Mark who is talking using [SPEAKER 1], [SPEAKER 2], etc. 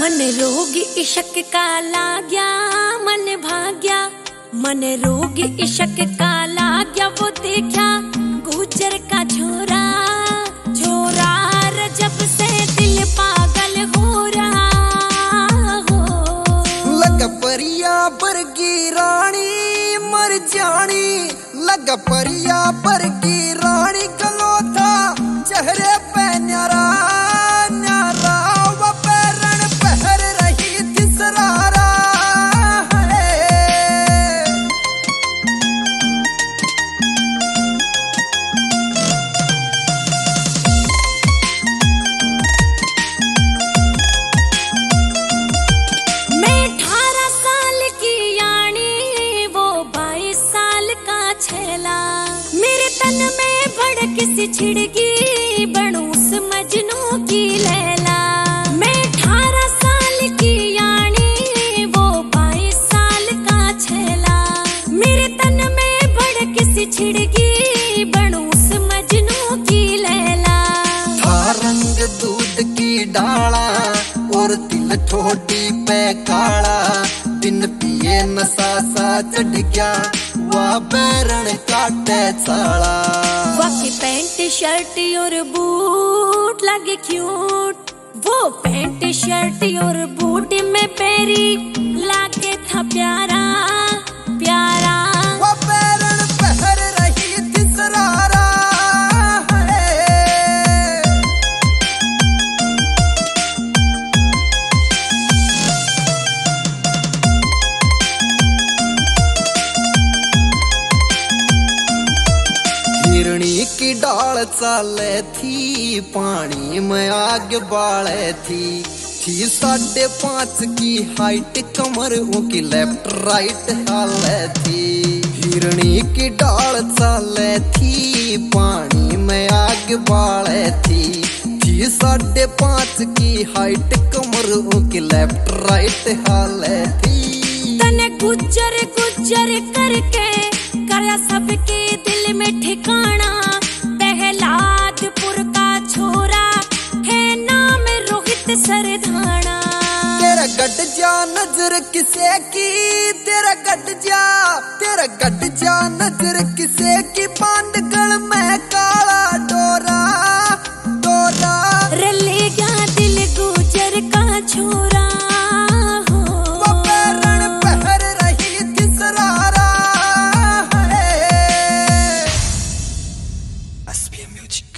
[SPEAKER 1] मन रोग इश्क का लाग्या मन भाग्या, मन रोग इश्क का लाग्या वो देखा गुजर का छोरा, छोरा जब से दिल पागल हो रहा हो।
[SPEAKER 2] लग परिया बरगी रानी मर जानी, लग परिया बरगी रानी गलो था चेहरे पे न्यारा न्यारा वो पैरण पहर रही थी सरारा।
[SPEAKER 1] मैं 18 साल की यानी वो 22 साल का छेला, मेरे तन में भड़क सी छिड़गी बनूं उस मजनू की लैला। मैं 18 साल की यानी वो 22 साल का छेला, मेरे तन में भड़क सी छिड़गी बनूं उस मजनू की लैला।
[SPEAKER 2] था रंग दूध की डाला और तिल ठोडी पे काला, दिन पिए नशा सा चढ़ गया वह बैरण काटे चाला।
[SPEAKER 1] वाकी पैंट शर्ट और बूट लगे क्यूट, वो पैंट शर्ट और बूट में पैरी लाके था प्यारा प्यारा।
[SPEAKER 2] वो बैरण पहर रही थी सरारा। हिरणी की डाल चाले थी पानी में आग बाले थी 5.5 की हाइट कमर की लेफ्ट राइट हाले थी। हिरणी की डाल चाले थी पानी में आग बाले थी 5.5 की हाइट कमर की लेफ्ट राइट हाले थी।
[SPEAKER 1] तने गुजर गुजर करके करया सबके दिल में ठिकाना, प्रहलादपुर का छोरा है नाम रोहित सरधाना।
[SPEAKER 2] तेरा गट जा नजर किसे की, तेरा गट जा नजर किसे की पांडगल में काला डोरा डोरा।
[SPEAKER 1] रले गया दिल गुजर का छोरा हो,
[SPEAKER 2] वो पैरण पहर रही थी सरारा। SPM Music।